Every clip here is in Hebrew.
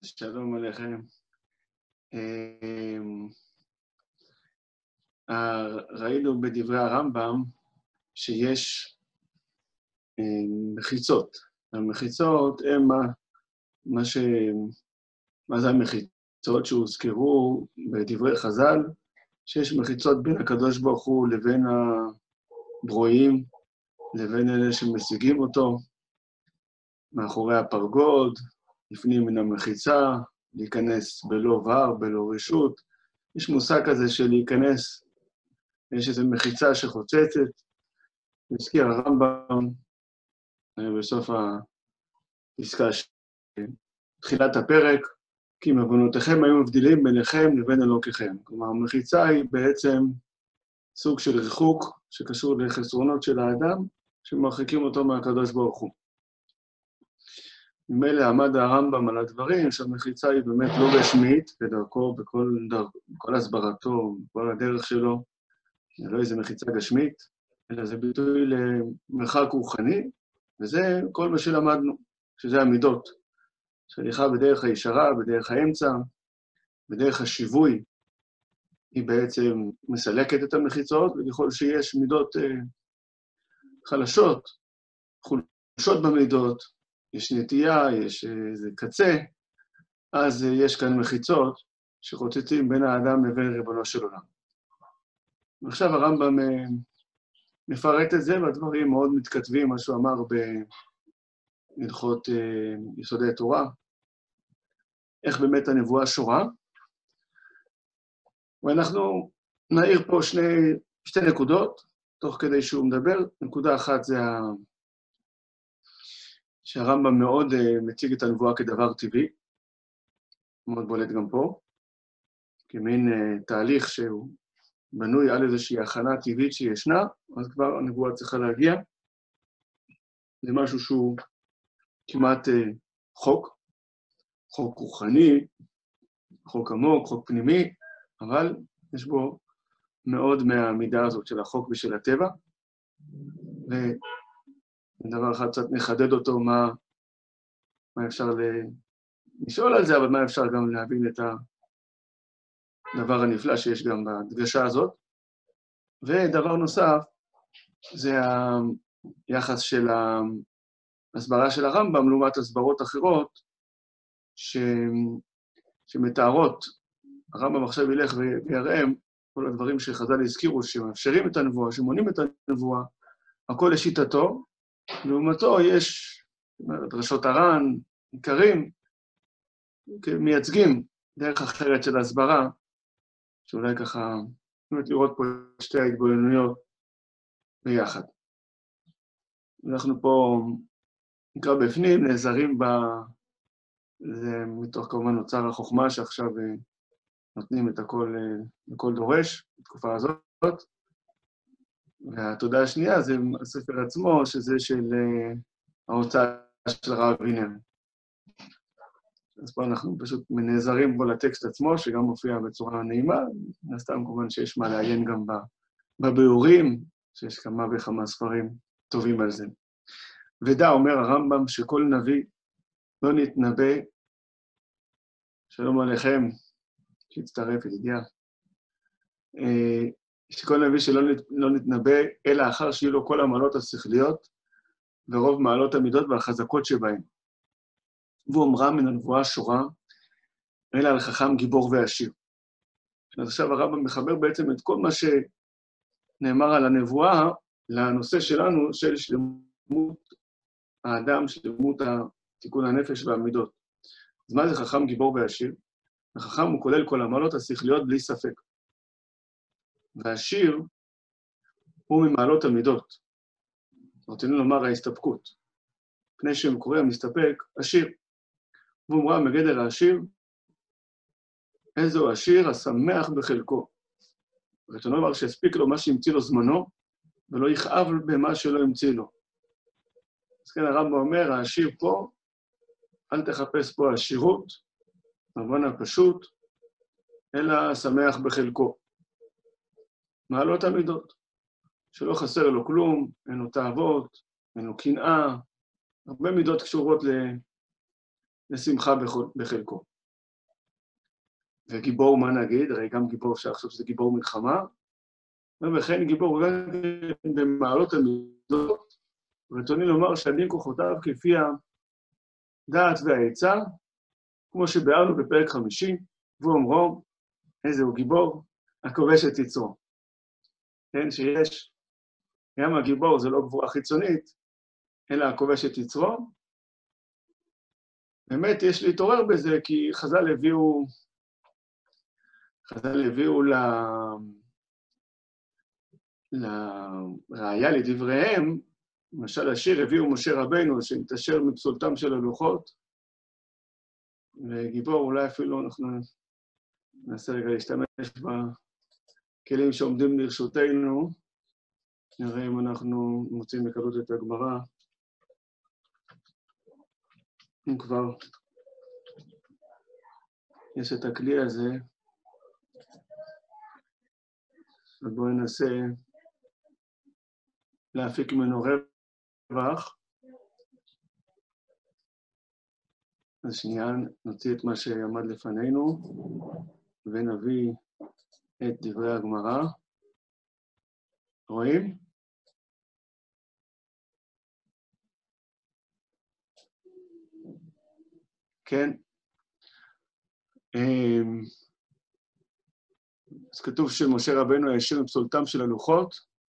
שלום עליכם. ראינו בדברי הרמב"ם שיש מחיצות. המחיצות הן מה זה המחיצות שהוזכרו בדברי חז"ל, שיש מחיצות בין הקדוש ברוך הוא לבין הברואים, לבין אלה שמשיגים אותו, מאחורי הפרגוד, לפנים מן המחיצה, להיכנס בלא ור, בלא רשות. יש מושג כזה של להיכנס, יש איזו מחיצה שחוצצת. הזכיר הרמב"ם בסוף הפסקה של תחילת הפרק, כי מעוונותיכם היו מבדילים ביניכם לבין אלוקיכם. כלומר, המחיצה היא בעצם סוג של ריחוק שקשור לחסרונות של האדם, שמרחיקים אותו מהקדוש ברוך הוא. ממילא עמד הרמב"ם על הדברים, שהמחיצה היא באמת לא גשמית, בדרכו, בכל הסברתו, בכל הדרך שלו, זה לא איזו מחיצה גשמית, אלא זה ביטוי למרחק רוחני, וזה כל מה שלמדנו, שזה המידות. שהליכה בדרך הישרה, בדרך האמצע, בדרך השיווי, היא בעצם מסלקת את המחיצות, וככל שיש מידות חלשות, חולשות במידות, יש נטייה, יש איזה קצה, אז יש כאן מחיצות שחוצצים בין האדם לבין ריבונו של עולם. ועכשיו הרמב"ם מפרט את זה, והדברים מאוד מתכתבים, מה שהוא אמר בהלכות יסודי תורה, איך באמת הנבואה שורה. ואנחנו נעיר פה שתי נקודות, תוך כדי שהוא מדבר. נקודה אחת זה שהרמב"ם מאוד מציג את הנבואה כדבר טבעי, מאוד בולט גם פה, כמין תהליך שהוא בנוי על איזושהי הכנה טבעית שישנה, אז כבר הנבואה צריכה להגיע. זה משהו שהוא כמעט חוק רוחני, חוק עמוק, חוק פנימי, אבל יש בו מאוד מהמידה הזאת של החוק ושל הטבע, ודבר אחד קצת נחדד אותו, מה אפשר לשאול על זה, אבל מה אפשר גם להבין את הדבר הנפלא שיש גם בהדגשה הזאת. ודבר נוסף, זה היחס של ההסברה של הרמב"ם, לעומת הסברות אחרות, שמתארות, הרמב"ם עכשיו ילך ויראם, כל הדברים שחז"ל הזכירו, שמאפשרים את הנבואה, שמונים את הנבואה, הכל לשיטתו, לעומתו יש דרשות הר"ן, עיקרים, מייצגים דרך אחרת של הסברה, שאולי ככה, באמת לראות פה שתי ההתבוננויות ביחד. אנחנו פה נקרא בפנים, נעזרים זה מתוך כמובן נוצר החוכמה שעכשיו נותנים את הכל לכל דורש בתקופה הזאת. והתודה השנייה זה הספר עצמו, שזה של ההוצאה של הרב וינר. אז פה אנחנו פשוט נעזרים בו לטקסט עצמו, שגם מופיע בצורה נעימה. נסתם כמובן שיש מה לעיין גם בביאורים, שיש כמה וכמה ספרים טובים על זה. ודע, אומר הרמב"ם, שכל נביא לא נתנבא, שלום עליכם, שהצטרף, ידידיה, שכל נביא שלא נתנבא, אלא אחר שיהיו לו כל המעלות השכליות, ורוב מעלות המידות והחזקות שבהן. ואומרה מן הנבואה שורה, אלא על חכם גיבור ועשיר. אז עכשיו הרמב"ם מחבר בעצם את כל מה שנאמר על הנבואה, לנושא שלנו של שלמות האדם, שלמות תיקון הנפש והמידות. אז מה זה חכם גיבור ועשיר? החכם הוא כולל כל המעלות השכליות בלי ספק. והעשיר הוא ממעלות המידות. רצינו לומר ההסתפקות. פני שם קורא המסתפק, עשיר. ואומרה מגדר העשיר, איזו עשיר השמח בחלקו. רצינו לומר שהספיק לו מה שהמציא לו זמנו, ולא יכאב במה שלא המציא לו. אז כן הרמב"ם אומר, העשיר פה, אל תחפש פה עשירות, במובן הפשוט, אלא שמח בחלקו. מעלות המידות, שלא חסר לו כלום, אין לו תאוות, אין לו קנאה, הרבה מידות קשורות לשמחה בחלקו. וגיבור מה נגיד? הרי גם גיבור אפשר לחשוב שזה גיבור מלחמה, וכן גיבור גם במעלות המידות, רצוני לומר שעדים כוחותיו כפי הדעת והעצה, כמו שביארנו בפרק 50, והוא אומרו, איזה הוא גיבור, הכובש את יצרו. כן, שיש, גם הגיבור זה לא גבורה חיצונית, אלא הכובש את יצרו. באמת יש להתעורר בזה, כי חז"ל הביאו לראיה לדבריהם, למשל השיר הביאו משה רבנו, שהתעשר מפסולתם של הלוחות, וגיבור אולי אפילו אנחנו ננסה רגע להשתמש בכלים שעומדים לרשותנו, נראה אם אנחנו מוצאים בקלות את הגמרא, אם כבר יש את הכלי הזה, ובואו ננסה להפיק ממנו רווח. אז שנייה, נוציא את מה שעמד לפנינו, ונביא את דברי הגמרא. רואים? כן. אז כתוב שמשה רבנו הישיר מפסולתם של הלוחות.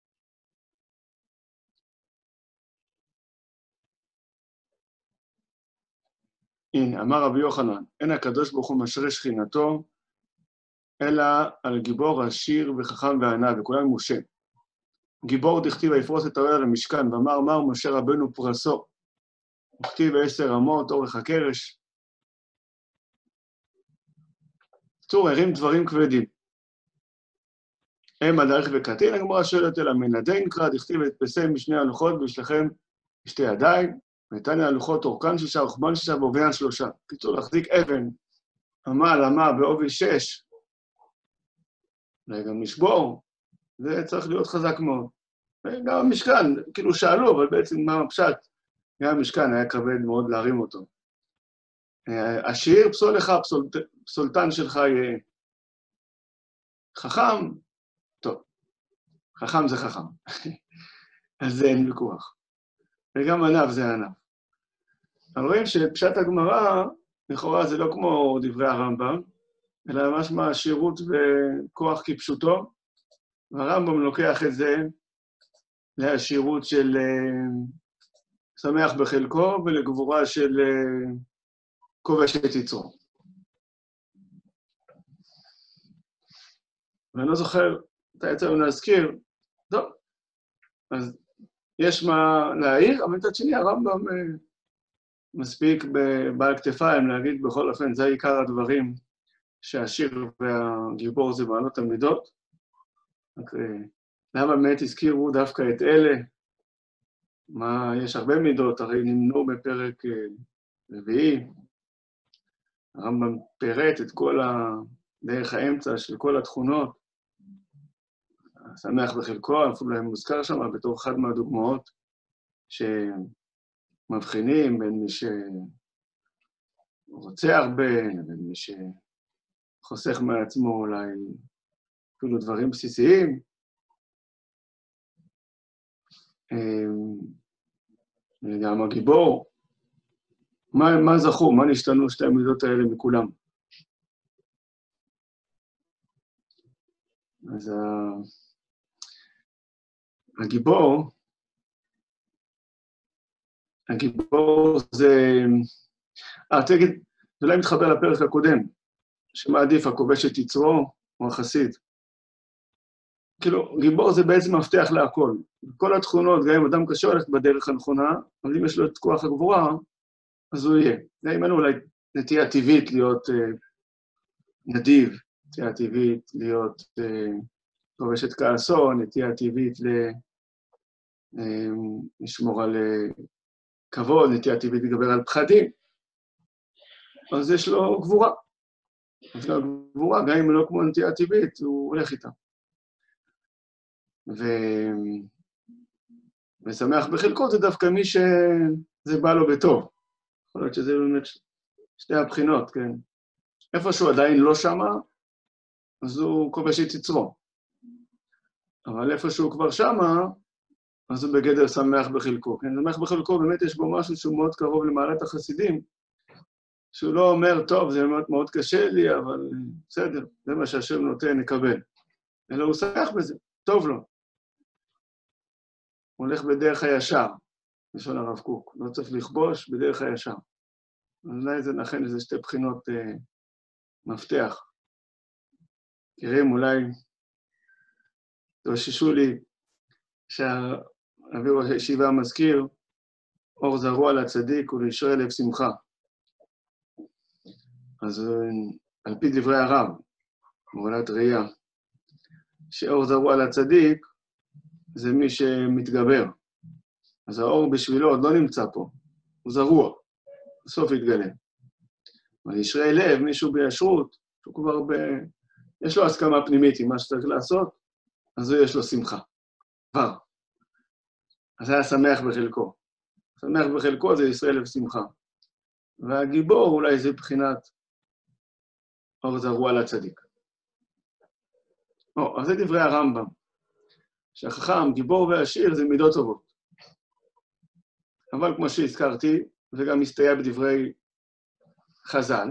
הנה, אמר רבי יוחנן, אין הקדוש ברוך הוא משרה שכינתו, אלא על גיבור עשיר וחכם וענה, וכולם משה. גיבור דכתיב ויפרוס את האוהל למשכן, ואמר מר משה רבנו פרסו. דכתיב 10 אמות, אורך הקרש. בקיצור, הרים דברים כבדים. הם הדרך וקטין, הגמרא שואלת אלא מנדין קרא, דכתיב ותפסם משני הלוחות וישלחם בשתי ידיים, ותניא הלוחות אורכן 6, רוחבן 6 ועוביין 3. בקיצור, להחזיק אבן, אמה בעובי 6, וגם לשבור, זה צריך להיות חזק מאוד. וגם המשכן, כאילו שאלו, אבל בעצם מה הפשט? גם המשכן היה כבד מאוד להרים אותו. עשיר, פסול לך, פסולתן שלך יהיה חכם, טוב, חכם זה חכם, אז זה אין ויכוח. וגם ענב זה ענב. אבל רואים שפשט הגמרא, לכאורה זה לא כמו דברי הרמב"ם, אלא משמע עשירות וכוח כפשוטו, והרמב"ם לוקח את זה לעשירות של שמח בחלקו ולגבורה של כובש את יצרו. ואני לא זוכר, אתה יצא לנו להזכיר, טוב, אז יש מה להעיר, אבל מצד שני הרמב"ם מספיק בבעל כתפיים להגיד בכל אופן, זה עיקר הדברים שהשיר והגיבור זה מעלות המידות. למה באמת הזכירו דווקא את אלה? מה, יש הרבה מידות, הרי נמנו בפרק רביעי. הרמב"ם פירט את כל דרך האמצע של כל התכונות. שמח בחלקו, אפילו הם מוזכר שם בתור אחד מהדוגמאות שמבחינים בין מי שרוצה הרבה, לבין מי שחוסך מעצמו אולי אפילו דברים בסיסיים. גם הגיבור, מה זכו, מה נשתנו שתי המידות האלה מכולם? אז הגיבור זה... תגיד, זה אולי מתחבר לפרק הקודם, שמה עדיף, הכובש את יצרו או החסיד. כאילו, גיבור זה בעצם מפתח להכל. כל התכונות, גם אם אדם קשה הולך בדרך הנכונה, אבל אם יש לו את כוח הגבורה, אז הוא יהיה. אם אין לו אולי נטייה טבעית להיות נדיב, נטייה טבעית להיות כובש את כעסו, נטייה טבעית לשמור על כבוד, נטייה טבעית לדבר על פחדים, אז יש לו גבורה. יש לו גבורה, גם אם לא כמו נטייה טבעית, הוא הולך איתה. ושמח בחלקו זה דווקא מי שזה בא לו בטוב. יכול להיות שזה באמת שתי הבחינות, כן? איפה שהוא עדיין לא שמה, אז הוא כובש את יצרו. אבל איפה שהוא כבר שמה, אז הוא בגדר שמח בחלקו. כן, שמח בחלקו, באמת יש בו משהו שהוא מאוד קרוב למעלת החסידים, שהוא לא אומר, טוב, זה מאוד, מאוד קשה לי, אבל בסדר, זה מה שהשם נותן, נקבל. אלא הוא שמח בזה, טוב לו. הוא הולך בדרך הישר, לשון הרב קוק, לא צריך לכבוש בדרך הישר. אולי זה לכן איזה שתי בחינות מפתח. תראים, אולי תאוששו לי שהאבי ראש הישיבה מזכיר, אור זרוע לצדיק ולישרי לב שמחה. אז על פי דברי הרב, מעולת ראייה, שאור זרוע לצדיק זה מי שמתגבר. אז האור בשבילו עוד לא נמצא פה, הוא זרוע, בסוף יתגלה. אבל ישרי לב, מישהו בישרות, הוא כבר יש לו הסכמה פנימית עם מה שצריך לעשות, אז הוא יש לו שמחה. כבר. אז היה שמח בחלקו. שמח בחלקו זה ישראל לב שמחה. והגיבור אולי זה בחינת אור זרוע לצדיק. אז זה דברי הרמב"ם. שהחכם, גיבור ועשיר זה מידות טובות. אבל כמו שהזכרתי, וגם מסתייע בדברי חז"ל,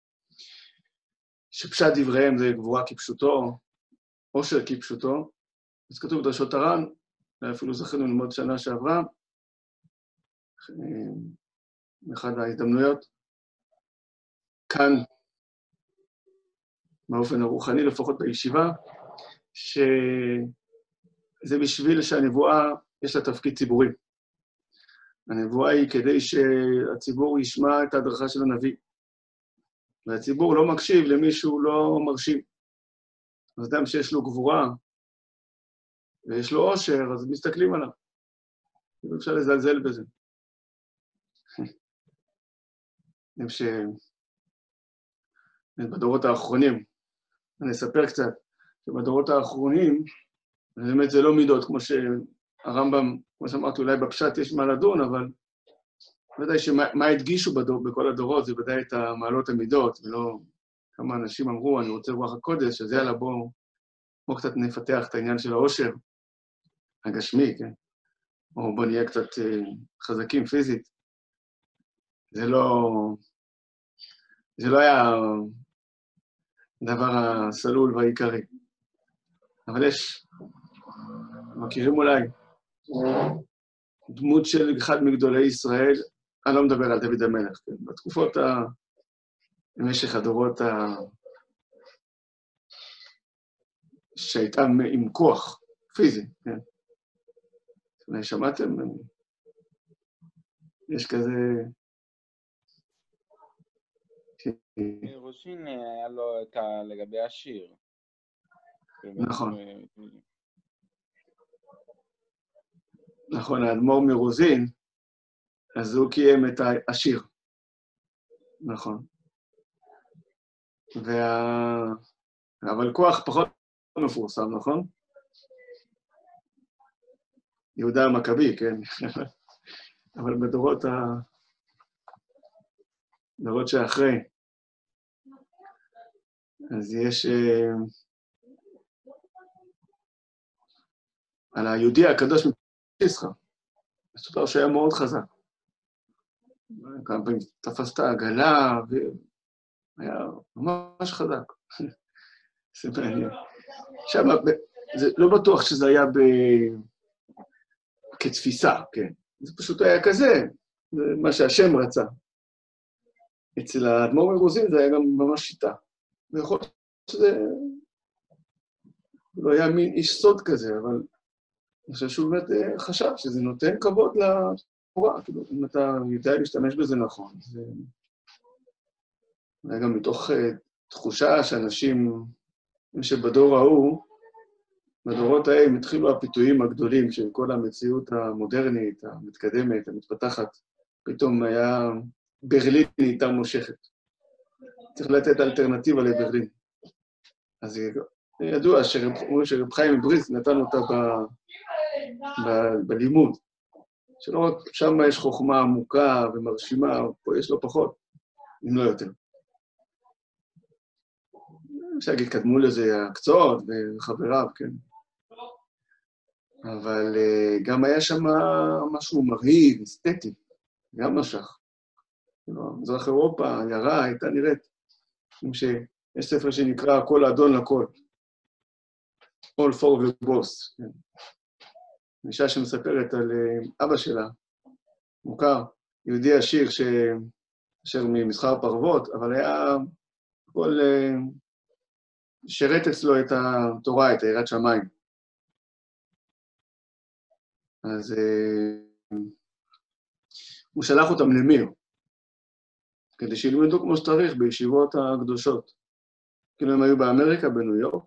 שפשט דבריהם זה גבורה כפשוטו, עושר כפשוטו, אז כתוב בדרשות הר"ן, ואפילו זכינו ללמוד שנה שעברה, באחד ההזדמנויות, כאן, באופן הרוחני, לפחות בישיבה, שזה בשביל שהנבואה יש לה תפקיד ציבורי. הנבואה היא כדי שהציבור ישמע את ההדרכה של הנביא. והציבור לא מקשיב למישהו לא מרשים. אז אדם שיש לו גבורה ויש לו עושר, אז מסתכלים עליו. אפשר לזלזל בזה. בדורות האחרונים, אני אספר קצת, שבדורות האחרונים, באמת זה לא מידות, כמו שהרמב"ם, כמו שאמרתי, אולי בפשט יש מה לדון, אבל ודאי שמה הדגישו בכל הדורות, זה ודאי את המעלות המידות, ולא כמה אנשים אמרו, אני רוצה רוח הקודש, אז יאללה, בואו קצת נפתח את העניין של העושר הגשמי, כן? או בואו נהיה קצת חזקים פיזית. זה לא היה דבר הסלול והעיקרי. אבל יש, מכירים אולי, דמות של אחד מגדולי ישראל, אני לא מדבר על דוד המלך, כן? בתקופות במשך הדורות שהייתה עם כוח פיזי, כן? אולי שמעתם? יש כזה... רוז'ין היה לו את לגבי השיר. נכון. נכון, האדמו"ר מרוזין, אז הוא קיים את השיר. נכון. אבל כוח פחות מפורסם, נכון? יהודה המכבי, כן? אבל בדורות דורות שאחרי, אז יש... על היהודי הקדוש מפסחא, מסופר שהיה מאוד חזק. כמה פעמים תפס את העגלה, והיה ממש חזק. זה מעניין. עכשיו, זה לא בטוח שזה היה כתפיסה, כן. זה פשוט היה כזה, זה מה שהשם רצה. אצל האדמו"ר מרוזין זה היה גם ממש שיטה. ויכול להיות שזה לא היה מין איש סוד כזה, אבל אני חושב שהוא באמת חשב שזה נותן כבוד לתורה. כאילו, אם אתה יודע להשתמש בזה נכון, זה היה גם מתוך תחושה שאנשים, שבדור ההוא, בדורות ההם התחילו הפיתויים הגדולים של כל המציאות המודרנית, המתקדמת, המתפתחת. פתאום היה ברלין איתה מושכת. צריך לתת אלטרנטיבה לברלין. אז ידוע שרב חיים מבריסק נתן אותה בלימוד. שלא רק שם יש חוכמה עמוקה ומרשימה, פה יש לו פחות, אם לא יותר. אפשר להגיד, קדמו לזה הקצות וחבריו, כן. אבל גם היה שם משהו מרהיב, אסתטי, גם משך. מזרח אירופה, העיירה, הייתה נראית, יש ספר שנקרא כל אדון לכל. All for the boss. אישה שמספרת על אבא שלה, מוכר, יהודי עשיר אשר ממסחר פרוות, אבל היה כל שרת אצלו את התורה, את יראת שמיים. אז הוא שלח אותם למיר, כדי שילמדו כמו שצריך בישיבות הקדושות. כאילו הם היו באמריקה, בניו יורק,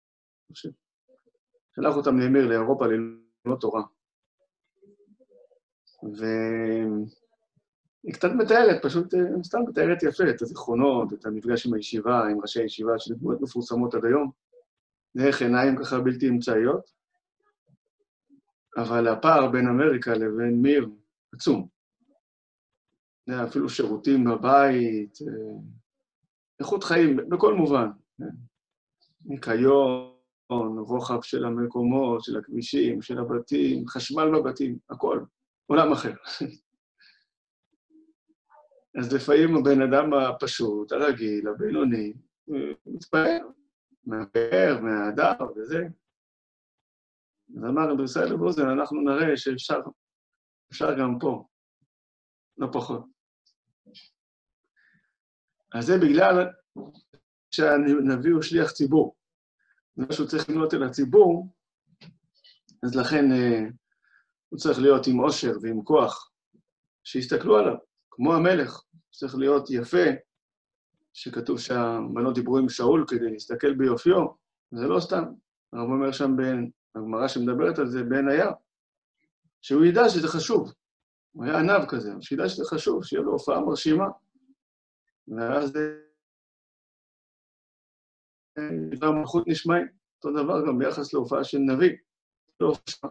שלח אותם למיר, לאירופה, ללמוד תורה. והיא קצת מתארת, פשוט סתם מתארת יפה את הזיכרונות, את המפגש עם הישיבה, עם ראשי הישיבה, שדמות מפורסמות עד היום. דרך עיניים ככה בלתי אמצעיות. אבל הפער בין אמריקה לבין מיר עצום. אפילו שירותים בבית, איכות חיים, בכל מובן. ניקיון, רוחב של המקומות, של הכבישים, של הבתים, חשמל בבתים, הכל, עולם אחר. אז לפעמים הבן אדם הפשוט, הרגיל, הבינוני, מתפעל, מהפאר, מההדר וזה. אז אמר רבי ישראל לבוזן, אנחנו נראה שאפשר גם פה, לא פחות. אז זה בגלל שהנביא הוא שליח ציבור. משהו צריך להיות אל הציבור, אז לכן הוא צריך להיות עם עושר ועם כוח, שיסתכלו עליו, כמו המלך, צריך להיות יפה, שכתוב שהבנות דיברו עם שאול כדי להסתכל ביופיו, זה לא סתם. הרב אומר שם הגמרא שמדברת על זה בעין הים, שהוא ידע שזה חשוב. הוא היה ענב כזה, שידע שזה חשוב, שיהיה לו הופעה מרשימה. ואז דבר מלכות נשמעים, אותו דבר גם ביחס להופעה של נביא. לא הופעה.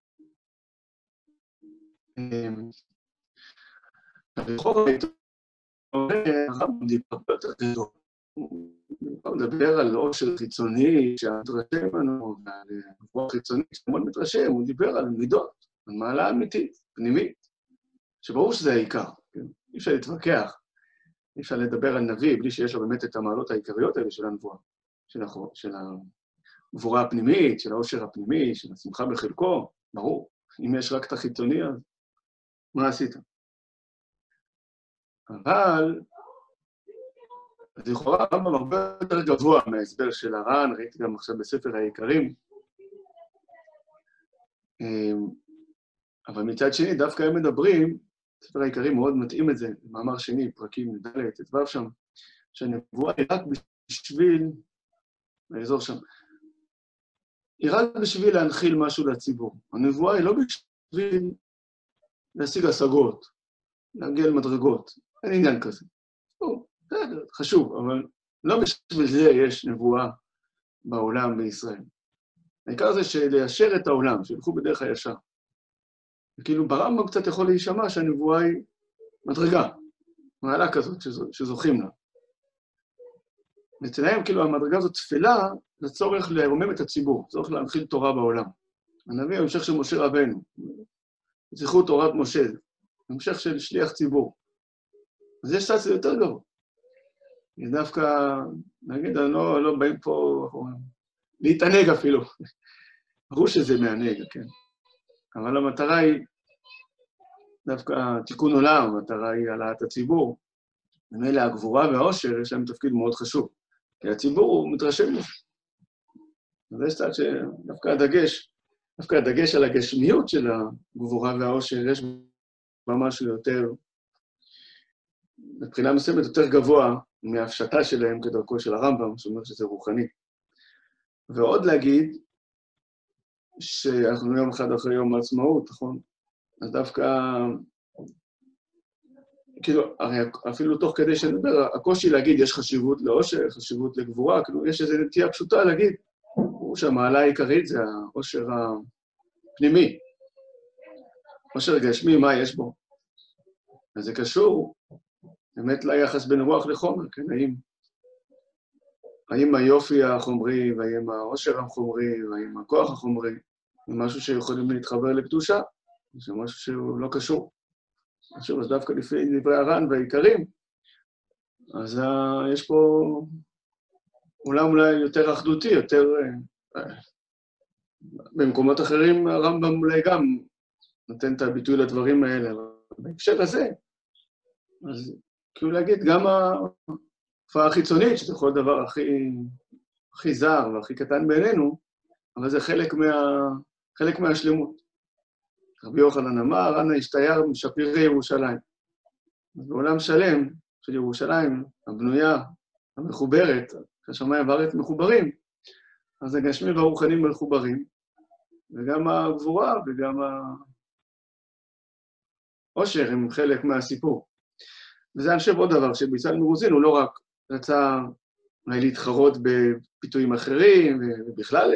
הרחוב הרב דיבר יותר גדול. הוא מדבר על עושר חיצוני, שהמתרשם לנו, ועל רוח חיצוני, שמאוד מתרשם, הוא דיבר על מידות, על מעלה אמיתית, פנימית, שברור שזה העיקר, כן? אי אפשר להתווכח, אי אפשר לדבר על נביא, בלי שיש לו באמת את המעלות העיקריות האלה של הנבואה, של הגבורה הפנימית, של העושר הפנימי, של השמחה בחלקו, ברור. אם יש רק את החיצוני, אז מה עשית? אבל אז לכאורה הרמב"ם הרבה יותר גבוה מההסבר של הר"ן, ראיתי גם עכשיו בספר העיקרים. אבל מצד שני, דווקא הם מדברים, ספר העיקרים מאוד מתאים את זה, מאמר שני, פרקים ד' ט"ו שם, שהנבואה היא רק בשביל, באזור שם, היא רק בשביל להנחיל משהו לציבור. הנבואה היא לא בשביל להשיג השגות, להגיע למדרגות, אין עניין כזה. בסדר, חשוב, אבל לא בשביל זה יש נבואה בעולם בישראל. העיקר זה שליישר את העולם, שילכו בדרך הישר. וכאילו ברמב"ם קצת יכול להישמע שהנבואה היא מדרגה, מעלה כזאת שזוכים לה. אצלהם כאילו המדרגה הזאת תפילה לצורך לרומם את הציבור, צורך להנחיל תורה בעולם. הנביא הוא המשך של משה רבנו, זכרו תורת משה, המשך של שליח ציבור. אז יש סטציה יותר גבוה. דווקא, נגיד, לא באים פה להתענג אפילו. ברור שזה מענג, כן. אבל המטרה היא דווקא תיקון עולם, המטרה היא העלאת הציבור. ומילא הגבורה והעושר יש להם תפקיד מאוד חשוב, כי הציבור הוא מתרשם מזה. אז יש קצת שדווקא הדגש על הגשמיות של הגבורה והעושר, יש בה משהו יותר, מבחינה מסוימת יותר גבוה מההפשטה שלהם כדרכו של הרמב"ם, שאומר שזה רוחני. ועוד להגיד, שאנחנו יום אחד אחרי יום העצמאות, נכון? אז דווקא, כאילו, הרי אפילו תוך כדי שנדבר, הקושי להגיד יש חשיבות לעושר, חשיבות לגבורה, כאילו יש איזו נטייה פשוטה להגיד, הוא שהמעלה העיקרית זה העושר הפנימי. עושר גשמי, מה יש בו? אז זה קשור באמת ליחס בין רוח לחומר, כן, האם האם היופי החומרי, והאם העושר החומרי, והאם הכוח החומרי, זה משהו שיכולים להתחבר לקדושה, זה משהו שהוא לא קשור. אז דווקא לפי דברי הר"ן והעיקרים, אז יש פה עולם אולי יותר אחדותי, יותר... במקומות אחרים הרמב"ם אולי גם נותן את הביטוי לדברים האלה, אבל בהקשר הזה, אז כאילו להגיד, גם ההופעה החיצונית, שזה יכול דבר הכי זר והכי קטן בעינינו, אבל זה חלק מהשלמות. רבי יוחנן אמר, אנא השתייר משפירי ירושלים. בעולם שלם של ירושלים, הבנויה, המחוברת, השמיים והארץ מחוברים, אז הגשמים והרוחנים מחוברים, וגם הגבורה וגם העושר הם חלק מהסיפור. וזה אני חושב עוד דבר, שביצל מרוזין הוא לא רק רצה אולי להתחרות בפיתויים אחרים, ובכלל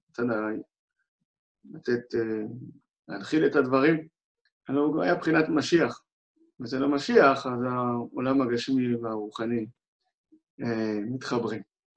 להנחיל את הדברים, אבל הוא היה בחינת משיח. וזה לא משיח, אז העולם הגשמי והרוחני מתחברים.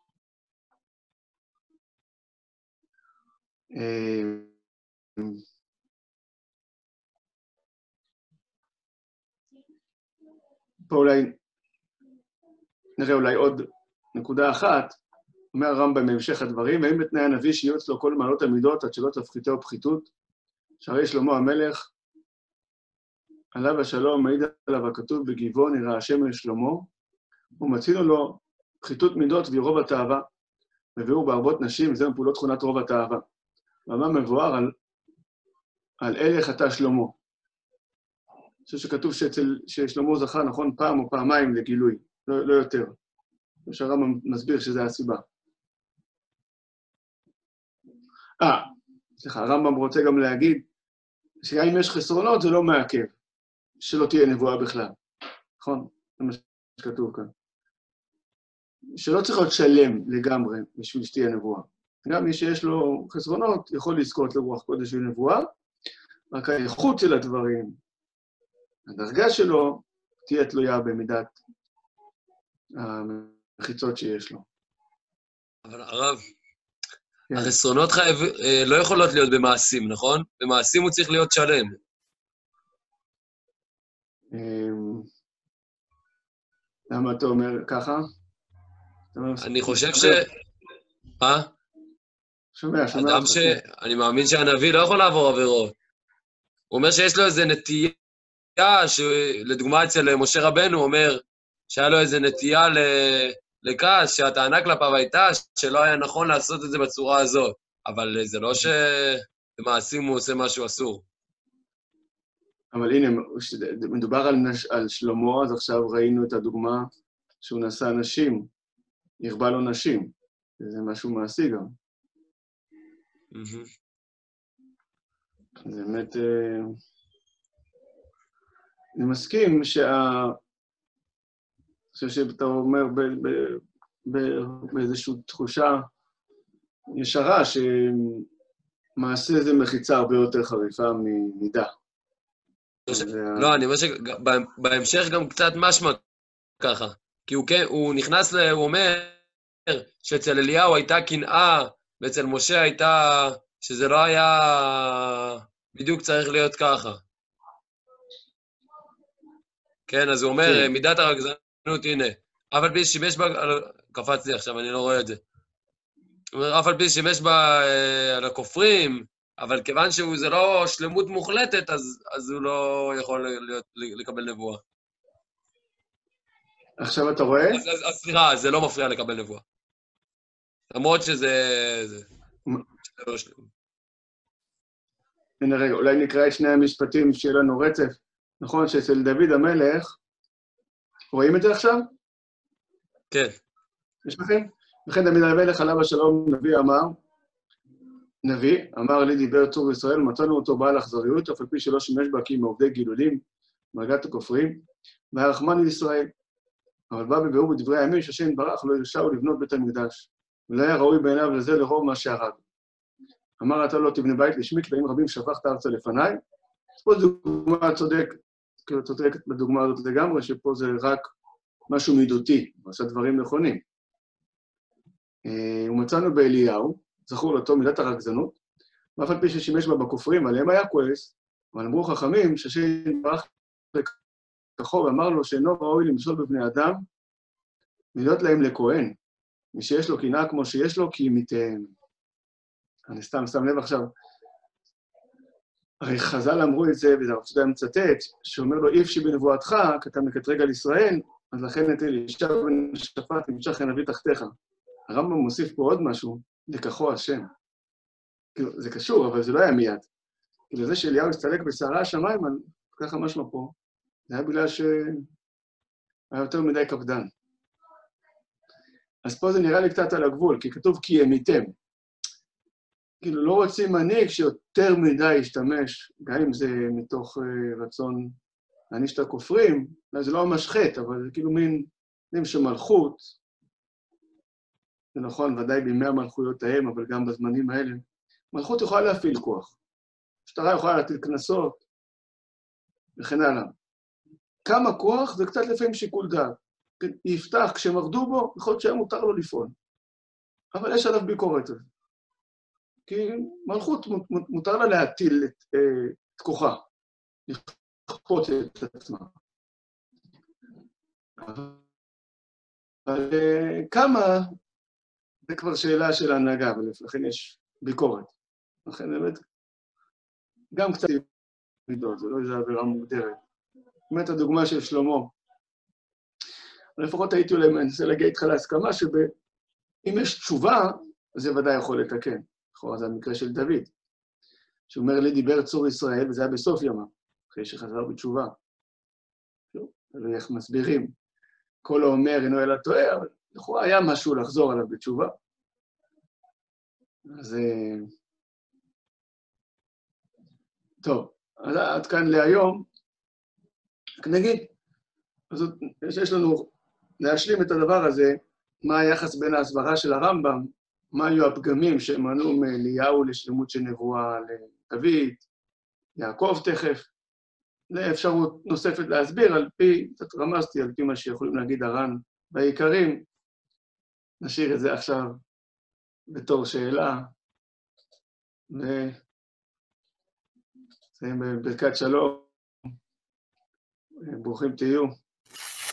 פה אולי נראה אולי עוד נקודה אחת, אומר הרמב"ם בהמשך הדברים, האם בתנאי הנביא שיהיו אצלו כל מעלות המידות עד שלא תפחיתו ופחיתות, שהרי שלמה המלך, עליו השלום, מעיד עליו הכתוב בגבעון ירא השם לשלמה, ומצינו לו פחיתות מידות ורוב התאווה, וביאור בערבות נשים, וזה מפעולות תכונת רוב התאווה. ומה מבואר על אלה חטא שלמה. אני חושב שכתוב ששלמה זכה, נכון, פעם או פעמיים לגילוי, לא יותר. שהרמב"ם מסביר שזה הסיבה. סליחה, הרמב"ם רוצה גם להגיד, שגם אם יש חסרונות זה לא מעכב, שלא תהיה נבואה בכלל. נכון? זה מה שכתוב כאן. שלא צריך להיות שלם לגמרי בשביל שתהיה נבואה. גם מי שיש לו חסרונות יכול לזכות לרוח קודש ונבואה, רק האיכות של הדברים, הדרגה שלו, תהיה תלויה במידת המחיצות שיש לו. אבל הרב, החסרונות לא יכולות להיות במעשים, נכון? במעשים הוא צריך להיות שלם. למה אתה אומר ככה? אני חושב שומע. אני מאמין שהנביא לא יכול לעבור עבירות. הוא אומר שיש לו איזו נטייה, לדוגמה אצל משה רבנו, הוא אומר שהיה לו איזו נטייה לכעס, שהטענה כלפיו הייתה שלא היה נכון לעשות את זה בצורה הזאת. אבל זה לא שבמעשים הוא עושה משהו אסור. אבל הנה, מדובר על שלמה, אז עכשיו ראינו את הדוגמה שהוא נשא נשים, הרבה לו נשים. זה משהו מעשי גם. זה באמת... אני מסכים אני חושב שאתה אומר באיזושהי תחושה ישרה, שמעשה זה מחיצה הרבה יותר חריפה ממידה. לא, אני אומר שבהמשך גם קצת משמע ככה. כי הוא נכנס, הוא אומר שאצל אליהו הייתה קנאה, ואצל משה הייתה, שזה לא היה בדיוק צריך להיות ככה. כן, אז הוא אומר, מידת הרגזנות, הנה, אף על פי שימש בה, קפץ לי עכשיו, אני לא רואה את זה. הוא אומר, אף על פי שימש בה על הכופרים, אבל כיוון שזה לא שלמות מוחלטת, אז הוא לא יכול לקבל נבואה. עכשיו אתה רואה? אז סליחה, זה לא מפריע לקבל נבואה. למרות שזה... הנה רגע, אולי נקרא את שני המשפטים שיהיה לנו רצף. נכון שאצל דוד המלך, רואים את זה עכשיו? כן. יש לכם? לכן דוד המלך עליו השלום נביא אמר לי דיבר צור ישראל, מצאנו אותו בעל אכזריות, אף על פי שלא שימש בה כי מעובדי גילולים, מרגת הכופרים, והיה רחמן לישראל. אבל בא בביאור בדברי הימים שהשם יתברך לא הרשהו לבנות בית המקדש, ולא היה ראוי בעיניו לזה לרוב מה שהרג. אמר אתה לא תבנה בית לשמי, כלאים רבים שפכת ארצה לפניי. אז פה זו דוגמה צודקת בדוגמה הזאת לגמרי, שפה זה רק משהו מידותי, הוא עושה דברים נכונים. ומצאנו באליהו, זכור לאותו מידת הרגזנות, ואף על פי ששימש בה בכופרים, עליהם היה כועס, אבל אמרו חכמים, שהשם ברח לכחו ואמר לו שאינו ראוי למשול בבני אדם, להיות להם לכהן, מי שיש לו קנאה כמו שיש לו, כי ימיתיהם. אני שם לב עכשיו, הרי חז"ל אמרו את זה, וזה הרב צדקה מצטט, שאומר לו, איפשי בנבואתך, כתב מקטרג על ישראל, אז לכן את אלישע בן שפט, המשך נביא תחתיך. הרמב"ם מוסיף פה עוד משהו, לקחו השם. כאילו, זה קשור, אבל זה לא היה מיד. כאילו, זה שאליהו הסתלק בסערה השמיים, ככה משמע פה, זה היה בגלל שהיה יותר מדי קפדן. אז פה זה נראה לי קצת על הגבול, כי כתוב כי ימיתם. כאילו, לא רוצים מנהיג שיותר מדי ישתמש, גם אם זה מתוך רצון להעניש את הכופרים, זה לא ממש חטא, אבל זה כאילו מין שמלכות, זה נכון, ודאי בימי המלכויות ההם, אבל גם בזמנים האלה, מלכות יכולה להפעיל כוח. משטרה יכולה להטיל קנסות, וכן הלאה. כמה כוח זה קצת לפעמים שיקול דעת. יפתח, כשהם עבדו בו, יכול להיות שהיה מותר לו לפעול. אבל יש עליו ביקורת. כי מלכות מותר לה להטיל את כוחה, לכפות את עצמה. אבל כמה, זה כבר שאלה של ההנהגה, ולכן יש ביקורת. לכן באמת, גם קצת מידות, זה לא איזו עבירה מוגדרת. באמת הדוגמה של שלמה, לפחות הייתי אולי מנסה להגיע איתך להסכמה שאם יש תשובה, זה ודאי יכול לתקן. לכאורה זה המקרה של דוד, שאומר לי דיבר צור ישראל, וזה היה בסוף ימיו, אחרי שחזר בתשובה. לא איך מסבירים. כל האומר אינו אלא טועה, אבל לכאורה היה משהו לחזור עליו בתשובה. אז טוב, אז עד כאן להיום, נגיד, אז יש לנו להשלים את הדבר הזה, מה היחס בין ההסברה של הרמב"ם, מה היו הפגמים שמנעו מאליהו לשלמות של נבואה לדוד, יעקב תכף, לאפשרות נוספת להסביר על פי, קצת רמזתי על פי מה שיכולים להגיד הר"ן בעיקרים, נשאיר את זה עכשיו בתור שאלה, ונסיים בברכת שלום, ברוכים תהיו.